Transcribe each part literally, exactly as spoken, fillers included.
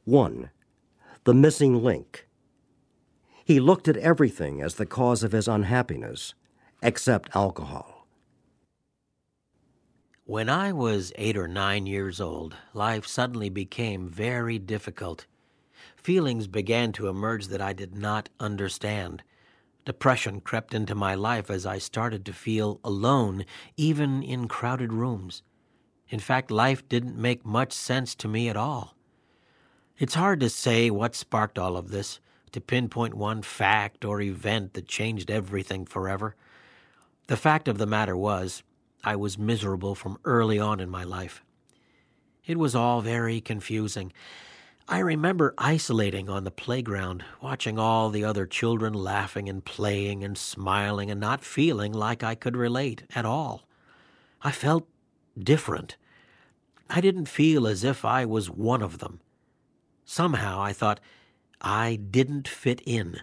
One, the missing link. He looked at everything as the cause of his unhappiness, except alcohol. When I was eight or nine years old, life suddenly became very difficult. Feelings began to emerge that I did not understand. Depression crept into my life as I started to feel alone, even in crowded rooms. In fact, life didn't make much sense to me at all. It's hard to say what sparked all of this, to pinpoint one fact or event that changed everything forever. The fact of the matter was, I was miserable from early on in my life. It was all very confusing. I remember isolating on the playground, watching all the other children laughing and playing and smiling and not feeling like I could relate at all. I felt different. I didn't feel as if I was one of them. Somehow I thought I didn't fit in.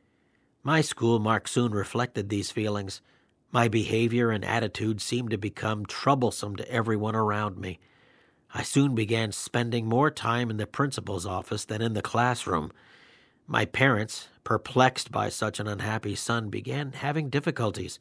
My school mark soon reflected these feelings. My behavior and attitude seemed to become troublesome to everyone around me. I soon began spending more time in the principal's office than in the classroom. My parents, perplexed by such an unhappy son, began having difficulties.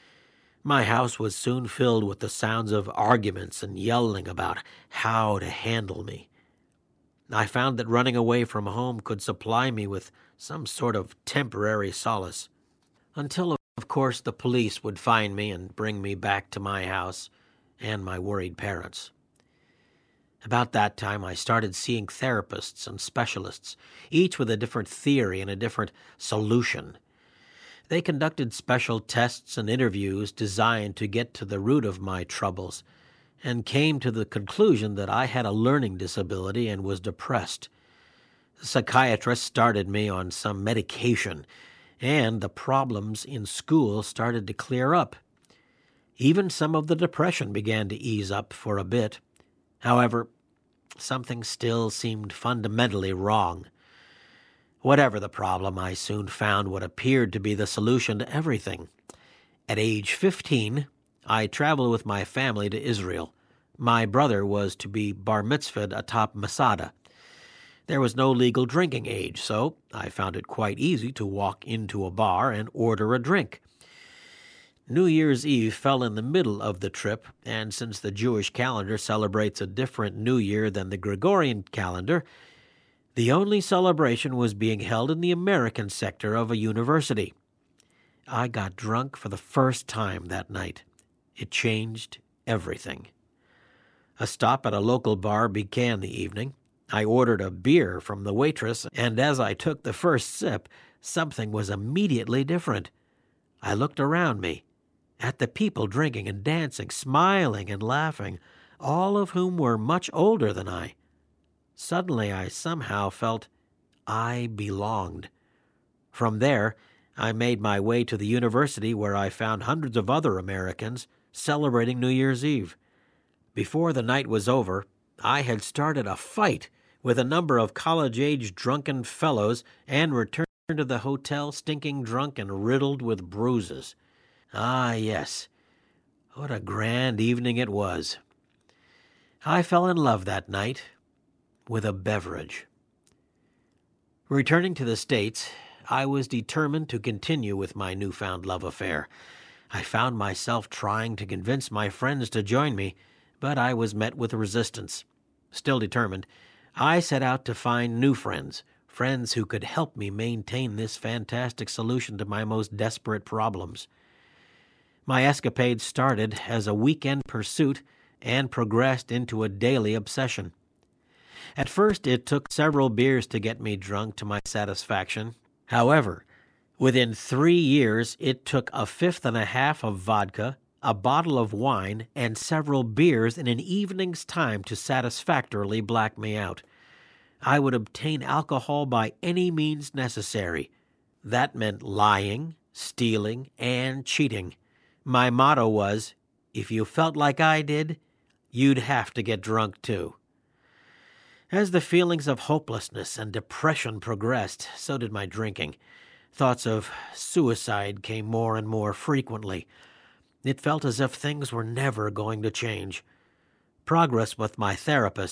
My house was soon filled with the sounds of arguments and yelling about how to handle me. I found that running away from home could supply me with some sort of temporary solace, until, of course, the police would find me and bring me back to my house and my worried parents. About that time, I started seeing therapists and specialists, each with a different theory and a different solution. They conducted special tests and interviews designed to get to the root of my troubles, and came to the conclusion that I had a learning disability and was depressed. The psychiatrist started me on some medication, and the problems in school started to clear up. Even some of the depression began to ease up for a bit. However, something still seemed fundamentally wrong. Whatever the problem, I soon found what appeared to be the solution to everything. At age fifteen, I traveled with my family to Israel. My brother was to be bar mitzvahed atop Masada. There was no legal drinking age, so I found it quite easy to walk into a bar and order a drink. New Year's Eve fell in the middle of the trip, and since the Jewish calendar celebrates a different New Year than the Gregorian calendar, the only celebration was being held in the American sector of a university. I got drunk for the first time that night. It changed everything. A stop at a local bar began the evening. I ordered a beer from the waitress, and as I took the first sip, something was immediately different. I looked around me, at the people drinking and dancing, smiling and laughing, all of whom were much older than I. Suddenly I somehow felt I belonged. From there, I made my way to the university, where I found hundreds of other Americans celebrating New Year's Eve. Before the night was over, I had started a fight with a number of college-age drunken fellows and returned to the hotel stinking drunk and riddled with bruises. Ah, yes, what a grand evening it was. I fell in love that night with a beverage. Returning to the States, I was determined to continue with my newfound love affair. I found myself trying to convince my friends to join me, but I was met with resistance. Still determined, I set out to find new friends, friends who could help me maintain this fantastic solution to my most desperate problems. My escapade started as a weekend pursuit and progressed into a daily obsession. At first, it took several beers to get me drunk to my satisfaction. However, within three years, it took a fifth and a half of vodka, a bottle of wine, and several beers in an evening's time to satisfactorily black me out. I would obtain alcohol by any means necessary. That meant lying, stealing, and cheating. My motto was, if you felt like I did, you'd have to get drunk too. As the feelings of hopelessness and depression progressed, so did my drinking. Thoughts of suicide came more and more frequently. It felt as if things were never going to change. Progress with my therapist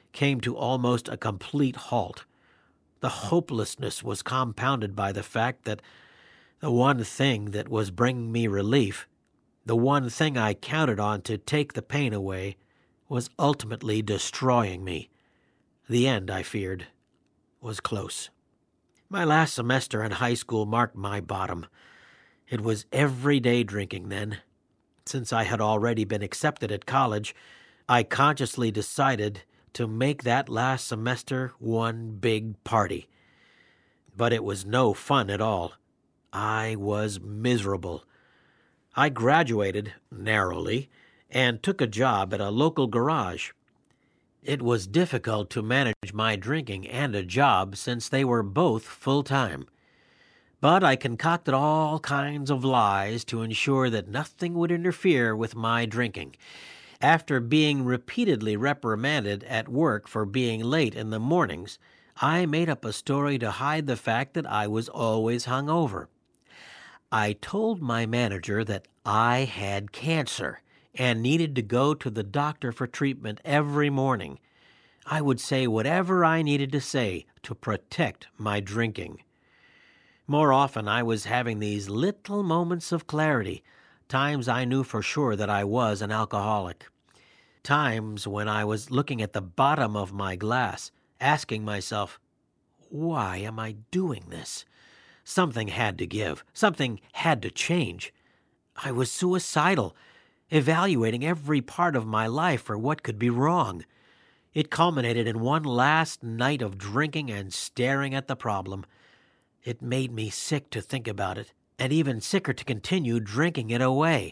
came to almost a complete halt. The hopelessness was compounded by the fact that the one thing that was bringing me relief, the one thing I counted on to take the pain away, was ultimately destroying me. The end, I feared, was close. My last semester in high school marked my bottom. It was everyday drinking then. Since I had already been accepted at college, I consciously decided to make that last semester one big party. But it was no fun at all. I was miserable. I graduated, narrowly, and took a job at a local garage. It was difficult to manage my drinking and a job since they were both full-time. But I concocted all kinds of lies to ensure that nothing would interfere with my drinking. After being repeatedly reprimanded at work for being late in the mornings, I made up a story to hide the fact that I was always hungover. I told my manager that I had cancer and needed to go to the doctor for treatment every morning. I would say whatever I needed to say to protect my drinking. More often, I was having these little moments of clarity, times I knew for sure that I was an alcoholic. Times when I was looking at the bottom of my glass, asking myself, why am I doing this? Something had to give. Something had to change. I was suicidal, evaluating every part of my life for what could be wrong. It culminated in one last night of drinking and staring at the problem. It made me sick to think about it, and even sicker to continue drinking it away.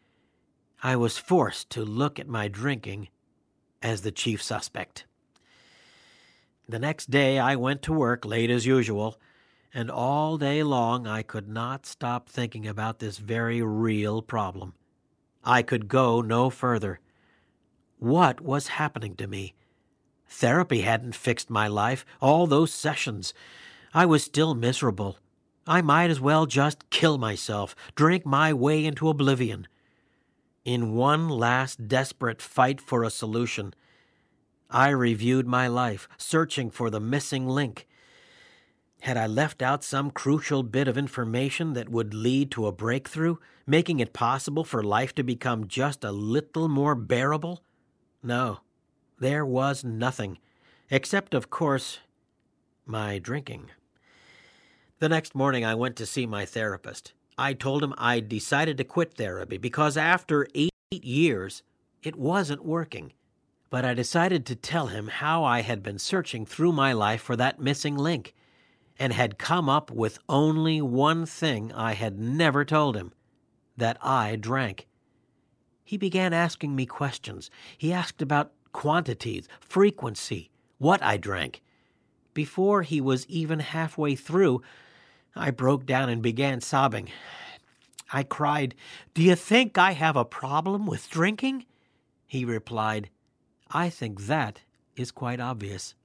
I was forced to look at my drinking as the chief suspect. The next day I went to work late as usual, and all day long I could not stop thinking about this very real problem. I could go no further. What was happening to me? Therapy hadn't fixed my life, all those sessions. I was still miserable. I might as well just kill myself, drink my way into oblivion. In one last desperate fight for a solution, I reviewed my life, searching for the missing link. Had I left out some crucial bit of information that would lead to a breakthrough, making it possible for life to become just a little more bearable? No, there was nothing, except, of course, my drinking. The next morning I went to see my therapist. I told him I'd decided to quit therapy because after eight years, it wasn't working. But I decided to tell him how I had been searching through my life for that missing link and had come up with only one thing I had never told him, that I drank. He began asking me questions. He asked about quantities, frequency, what I drank. Before he was even halfway through, I broke down and began sobbing. I cried, "Do you think I have a problem with drinking?" He replied, "I think that is quite obvious."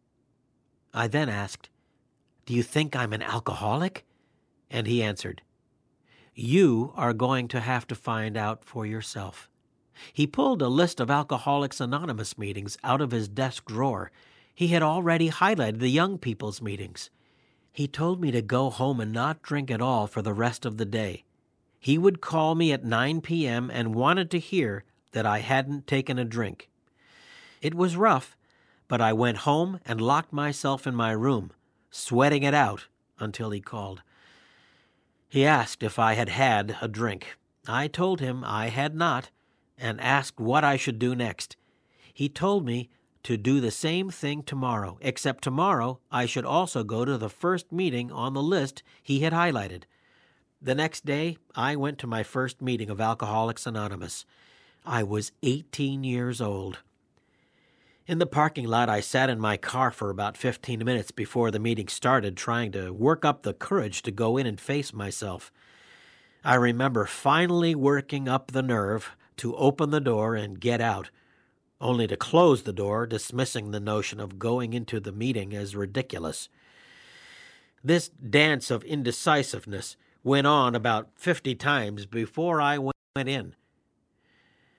I then asked, "Do you think I'm an alcoholic?" And he answered, "You are going to have to find out for yourself." He pulled a list of Alcoholics Anonymous meetings out of his desk drawer. He had already highlighted the young people's meetings. He told me to go home and not drink at all for the rest of the day. He would call me at nine p.m. and wanted to hear that I hadn't taken a drink. It was rough, but I went home and locked myself in my room, sweating it out until he called. He asked if I had had a drink. I told him I had not and asked what I should do next. He told me to do the same thing tomorrow, except tomorrow I should also go to the first meeting on the list he had highlighted. The next day, I went to my first meeting of Alcoholics Anonymous. I was eighteen years old. In the parking lot, I sat in my car for about fifteen minutes before the meeting started, trying to work up the courage to go in and face myself. I remember finally working up the nerve to open the door and get out, only to close the door, dismissing the notion of going into the meeting as ridiculous. This dance of indecisiveness went on about fifty times before I went in.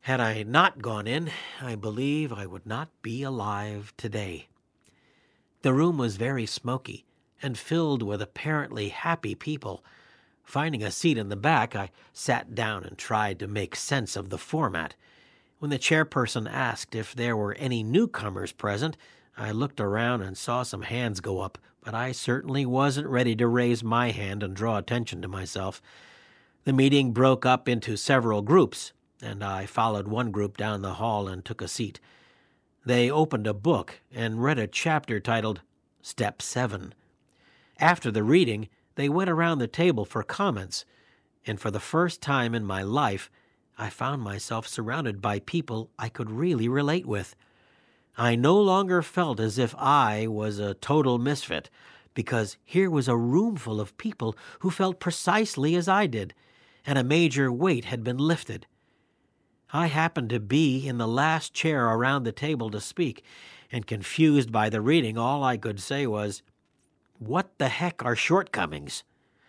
Had I not gone in, I believe I would not be alive today. The room was very smoky and filled with apparently happy people. Finding a seat in the back, I sat down and tried to make sense of the format. When the chairperson asked if there were any newcomers present, I looked around and saw some hands go up, but I certainly wasn't ready to raise my hand and draw attention to myself. The meeting broke up into several groups, and I followed one group down the hall and took a seat. They opened a book and read a chapter titled Step seven. After the reading, they went around the table for comments, and for the first time in my life, I found myself surrounded by people I could really relate with. I no longer felt as if I was a total misfit, because here was a room full of people who felt precisely as I did, and a major weight had been lifted. I happened to be in the last chair around the table to speak, and confused by the reading, all I could say was, "What the heck are shortcomings?"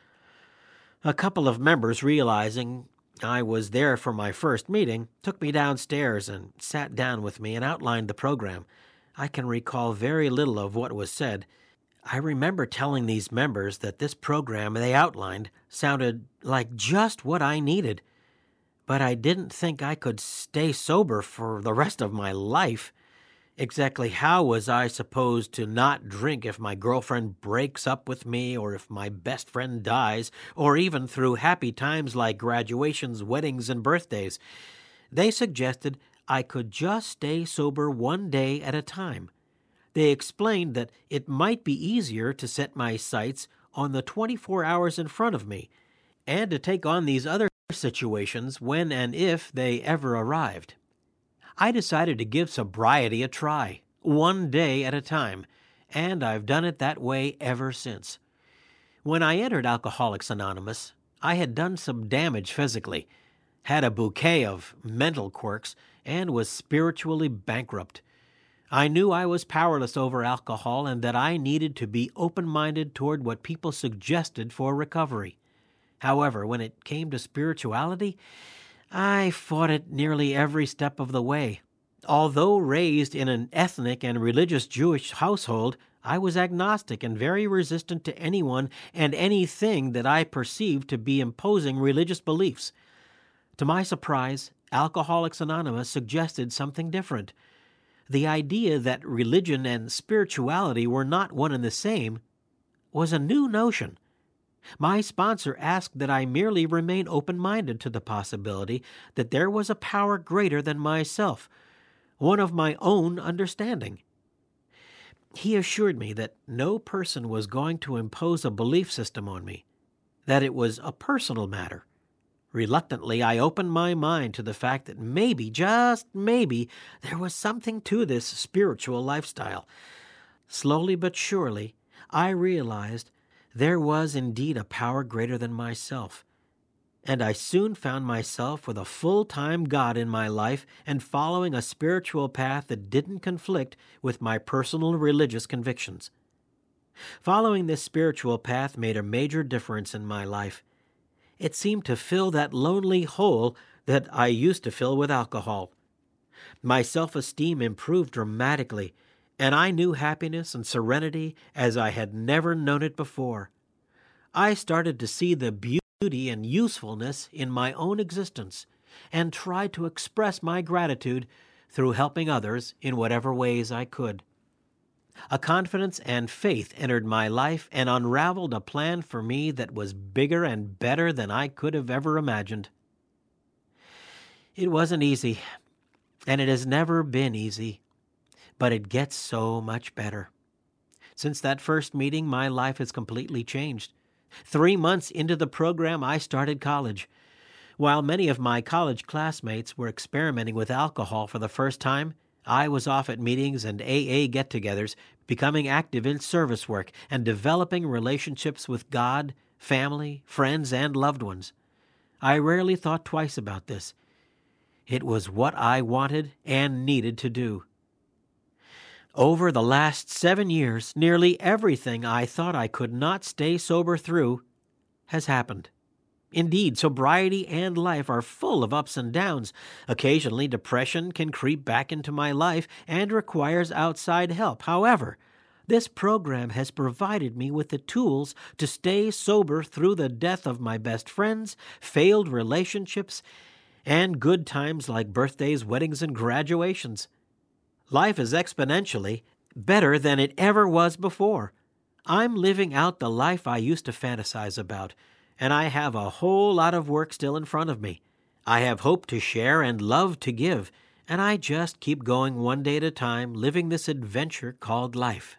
A couple of members, realizing I was there for my first meeting, took me downstairs and sat down with me and outlined the program. I can recall very little of what was said. I remember telling these members that this program they outlined sounded like just what I needed, but I didn't think I could stay sober for the rest of my life. Exactly how was I supposed to not drink if my girlfriend breaks up with me, or if my best friend dies, or even through happy times like graduations, weddings, and birthdays? They suggested I could just stay sober one day at a time. They explained that it might be easier to set my sights on the twenty-four hours in front of me, and to take on these other situations when and if they ever arrived. I decided to give sobriety a try, one day at a time, and I've done it that way ever since. When I entered Alcoholics Anonymous, I had done some damage physically, had a bouquet of mental quirks, and was spiritually bankrupt. I knew I was powerless over alcohol and that I needed to be open-minded toward what people suggested for recovery. However, when it came to spirituality, I fought it nearly every step of the way. Although raised in an ethnic and religious Jewish household, I was agnostic and very resistant to anyone and anything that I perceived to be imposing religious beliefs. To my surprise, Alcoholics Anonymous suggested something different. The idea that religion and spirituality were not one and the same was a new notion. My sponsor asked that I merely remain open-minded to the possibility that there was a power greater than myself, one of my own understanding. He assured me that no person was going to impose a belief system on me, that it was a personal matter. Reluctantly, I opened my mind to the fact that maybe, just maybe, there was something to this spiritual lifestyle. Slowly but surely, I realized there was indeed a power greater than myself, and I soon found myself with a full-time God in my life and following a spiritual path that didn't conflict with my personal religious convictions. Following this spiritual path made a major difference in my life. It seemed to fill that lonely hole that I used to fill with alcohol. My self-esteem improved dramatically, and I knew happiness and serenity as I had never known it before. I started to see the beauty and usefulness in my own existence and tried to express my gratitude through helping others in whatever ways I could. A confidence and faith entered my life and unraveled a plan for me that was bigger and better than I could have ever imagined. It wasn't easy, and it has never been easy. But it gets so much better. Since that first meeting, my life has completely changed. Three months into the program, I started college. While many of my college classmates were experimenting with alcohol for the first time, I was off at meetings and A A get-togethers, becoming active in service work and developing relationships with God, family, friends, and loved ones. I rarely thought twice about this. It was what I wanted and needed to do. Over the last seven years, nearly everything I thought I could not stay sober through has happened. Indeed, sobriety and life are full of ups and downs. Occasionally, depression can creep back into my life and requires outside help. However, this program has provided me with the tools to stay sober through the death of my best friends, failed relationships, and good times like birthdays, weddings, and graduations. Life is exponentially better than it ever was before. I'm living out the life I used to fantasize about, and I have a whole lot of work still in front of me. I have hope to share and love to give, and I just keep going one day at a time, living this adventure called life.